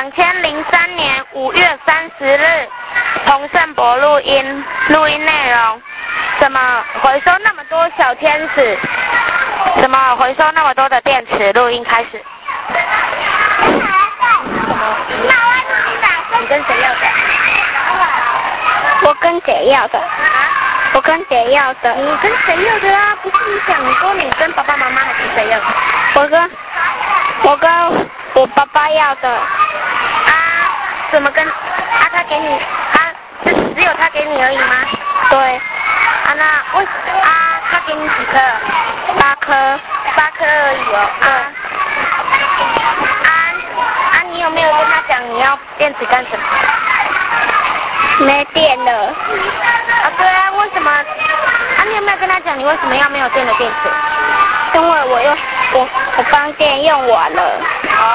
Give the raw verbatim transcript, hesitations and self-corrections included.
两千零三年五月三十日，洪胜博录音，录音内容，怎么回收那么多小天使？怎么回收那么多的电池？录音开始。什么？你跟谁要的？ 我跟姐要的。我跟姐要的。 你跟谁要的啊？不是你想说你跟爸爸妈妈还是谁要的？ 我跟，我跟我爸爸要的。 啊？怎么跟？啊，他给你，他是只有他给你而已吗？ 对。 啊，那为啊，他给你几颗？ 八颗。 八颗而已哦。啊。啊啊！你有没有跟他讲你要电池干什么？ 没电了。 啊，对啊，为什么？啊，你有没有跟他讲你为什么要没有电的电池？ 因为我用我我帮电用完了。 哦，